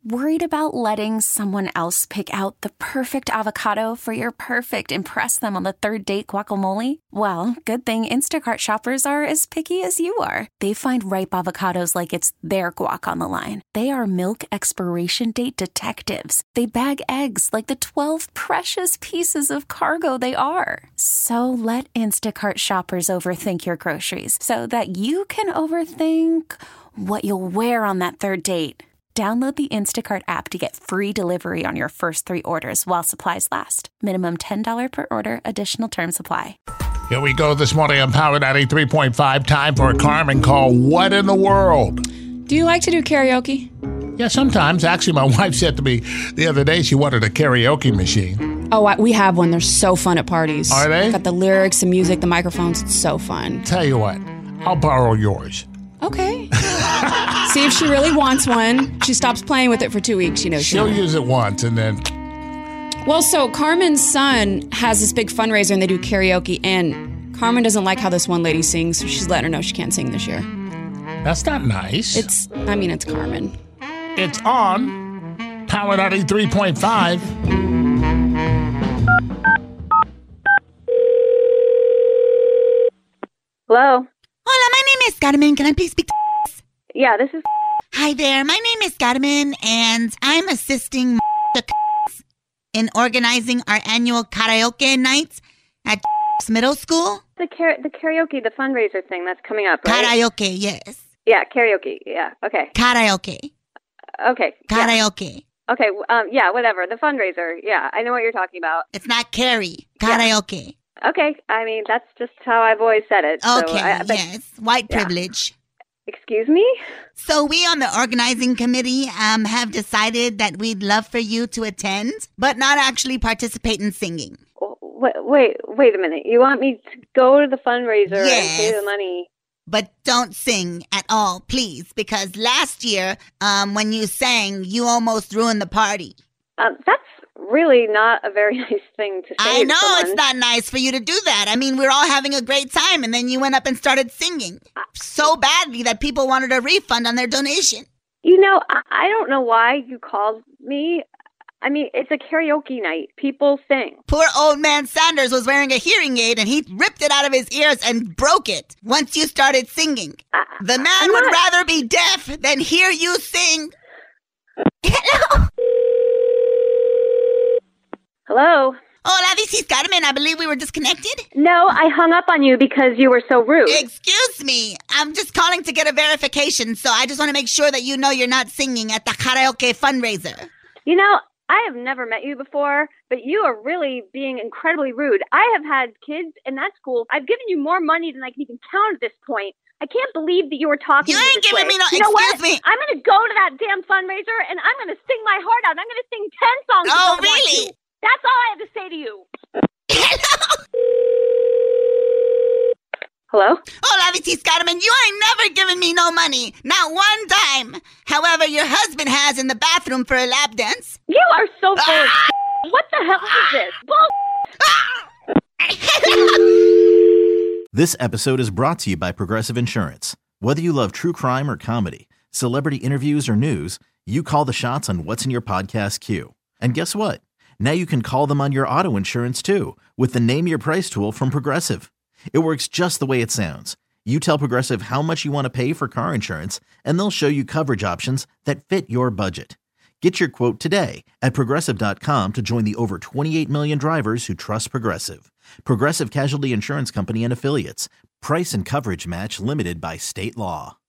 Worried about letting someone else pick out the perfect avocado for your perfect impress them on the third date guacamole? Well, good thing Instacart shoppers are as picky as you are. They find ripe avocados like it's their guac on the line. They are milk expiration date detectives. They bag eggs like the 12 precious pieces of cargo they are. So let Instacart shoppers overthink your groceries so that you can overthink what you'll wear on that third date. Download the Instacart app to get free delivery on your first 3 orders while supplies last. Minimum $10 per order. Additional terms apply. Here we go this morning on Power 93.5. Time for a Carmen call. What in the world? Do you like to do karaoke? Yeah, sometimes. Actually, my wife said to me the other day she wanted a karaoke machine. Oh, we have one. They're so fun at parties. Are they? Got the lyrics, the music, the microphones. It's so fun. Tell you what, I'll borrow yours. Okay. See if she really wants one. She stops playing with it for 2 weeks. She'll use it once and then... Well, so Carmen's son has this big fundraiser and they do karaoke, and Carmen doesn't like how this one lady sings, so she's letting her know she can't sing this year. That's not nice. It's Carmen. It's on Power 93.5. Hello? Hola, my name is Carmen. Can I please speak to... Yeah, this is... Hi there, my name is Carmen, and I'm assisting in organizing our annual karaoke nights at middle school. The karaoke, the fundraiser thing that's coming up, right? Karaoke, yes. Yeah, karaoke, yeah, okay. Karaoke. Okay. Karaoke. Yeah. Okay, yeah, whatever, the fundraiser, yeah, I know what you're talking about. It's not Carrie. Karaoke. Yeah. Okay, I mean, that's just how I've always said it. Okay, so yes, white privilege. Excuse me? So we on the organizing committee have decided that we'd love for you to attend, but not actually participate in singing. Wait a minute. You want me to go to the fundraiser and pay the money? But don't sing at all, please, because last year, when you sang, you almost ruined the party. That's really not a very nice thing to say. I know it's not nice for you to do that. I mean, we're all having a great time, and then you went up and started singing so badly that people wanted a refund on their donation. I don't know why you called me. I mean, it's a karaoke night. People sing. Poor old man Sanders was wearing a hearing aid, and he ripped it out of his ears and broke it once you started singing. The man would rather be deaf than hear you sing. Hello? Hello? Hola, this is Carmen. I believe we were disconnected. No, I hung up on you because you were so rude. Excuse me. I'm just calling to get a verification, so I just want to make sure that you know you're not singing at the karaoke fundraiser. I have never met you before, but you are really being incredibly rude. I have had kids in that school. I've given you more money than I can even count at this point. I can't believe that you were talking to me this way. You ain't giving me no... Excuse me. I'm going to go to that damn fundraiser, and I'm going to sing my heart out. I'm going to sing 10 songs. Oh, really? That's all I have to say to you. Hello? Hola, this is Carmen. You ain't never given me no money. Not one dime. However, your husband has in the bathroom for a lap dance. You are so full of shit. What the hell is this? This episode is brought to you by Progressive Insurance. Whether you love true crime or comedy, celebrity interviews or news, you call the shots on what's in your podcast queue. And guess what? Now you can call them on your auto insurance too with the Name Your Price tool from Progressive. It works just the way it sounds. You tell Progressive how much you want to pay for car insurance, and they'll show you coverage options that fit your budget. Get your quote today at Progressive.com to join the over 28 million drivers who trust Progressive. Progressive Casualty Insurance Company and Affiliates. Price and coverage match limited by state law.